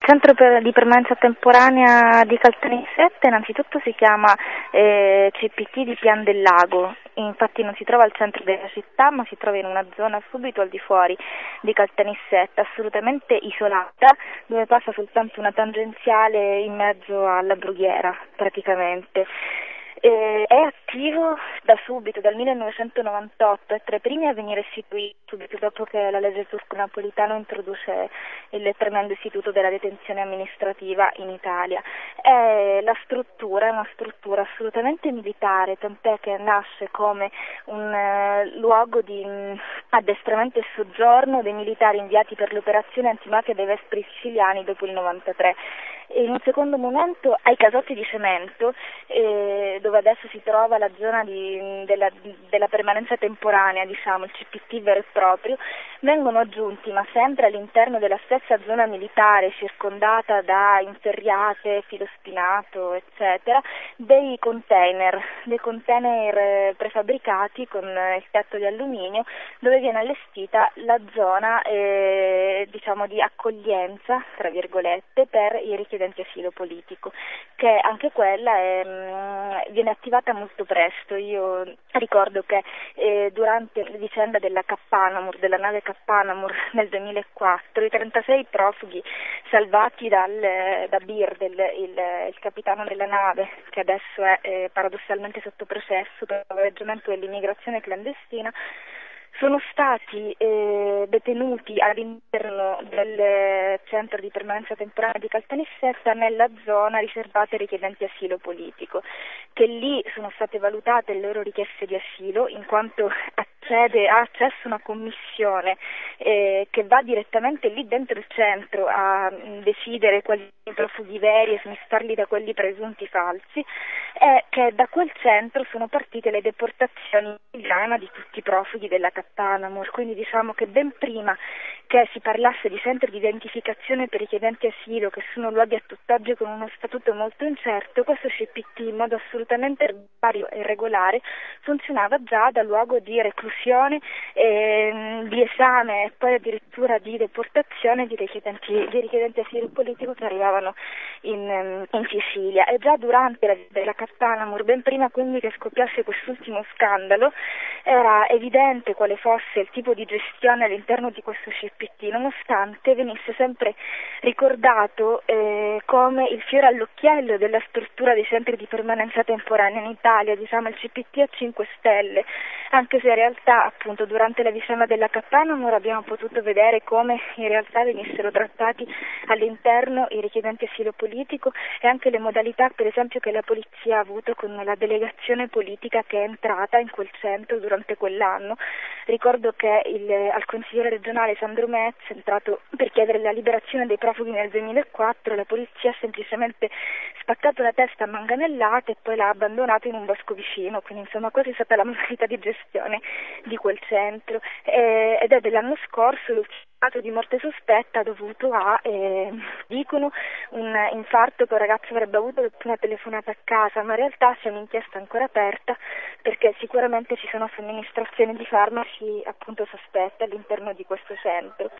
di permanenza temporanea di Caltanissetta innanzitutto si chiama CPT di Pian del Lago, infatti non si trova al centro della città ma si trova in una zona subito al di fuori di Caltanissetta, assolutamente isolata, dove passa soltanto una tangenziale in mezzo alla brughiera praticamente. È attivo da subito, dal 1998, è tra i primi a venire istituito subito dopo che la legge Turco-Napolitano introduce il tremendo istituto della detenzione amministrativa in Italia. È una struttura assolutamente militare, tant'è che nasce come un luogo di addestramento e soggiorno dei militari inviati per le operazioni antimafia dei Vespri siciliani dopo il 93. E in un secondo momento ai casotti di cemento, dove adesso si trova la zona della permanenza temporanea, diciamo, il CPT vero e proprio, vengono aggiunti, ma sempre all'interno della stessa zona militare, circondata da inferriate, filo spinato, eccetera, dei container prefabbricati con il tetto di alluminio, dove viene allestita la zona diciamo di accoglienza, tra virgolette, per i richiedenti asilo politico, che anche quella viene attivata molto presto. Io ricordo che durante la vicenda della nave Cappanamur nel 2004, i 36 profughi salvati da Bird, il capitano della nave, che adesso è paradossalmente sotto processo per favoreggiamento dell'immigrazione clandestina, sono stati detenuti all'interno del centro di permanenza temporanea di Caltanissetta nella zona riservata ai richiedenti asilo politico, che lì sono state valutate le loro richieste di asilo in quanto ha accesso una commissione che va direttamente lì dentro il centro a decidere quali profughi veri e smistarli da quelli presunti falsi, e che da quel centro sono partite le deportazioni in Ghana di tutti i profughi della Cappanamur, quindi diciamo che ben prima che si parlasse di centri di identificazione per richiedenti asilo, che sono luoghi a tutt'oggi con uno statuto molto incerto, questo CPT in modo assolutamente arbitrario e regolare funzionava già da luogo di reclusione, di esame e poi addirittura di deportazione di richiedenti asilo politico che arrivavano in Sicilia. E già durante la Cappanamur, ben prima quindi che scoppiasse quest'ultimo scandalo, era evidente quale fosse il tipo di gestione all'interno di questo CPT, nonostante venisse sempre ricordato come il fiore all'occhiello della struttura dei centri di permanenza temporanea in Italia, diciamo il CPT a 5 stelle, anche se in realtà appunto durante la vicenda della Cappanamur abbiamo potuto vedere come in realtà venissero trattati all'interno i richiedenti asilo politico e anche le modalità per esempio che la polizia ha avuto con la delegazione politica che è entrata in quel centro durante quell'anno. Ricordo che al consigliere regionale Sandro Metz, entrato per chiedere la liberazione dei profughi nel 2004, la polizia ha semplicemente spaccato la testa a manganellate e poi l'ha abbandonato in un bosco vicino, quindi insomma questa è stata la modalità di gestione di quel centro, ed è dell'anno scorso il caso di morte sospetta dovuto a, dicono, un infarto che un ragazzo avrebbe avuto dopo una telefonata a casa, ma in realtà c'è un'inchiesta ancora aperta perché sicuramente ci sono somministrazioni di farmaci appunto sospette all'interno di questo centro.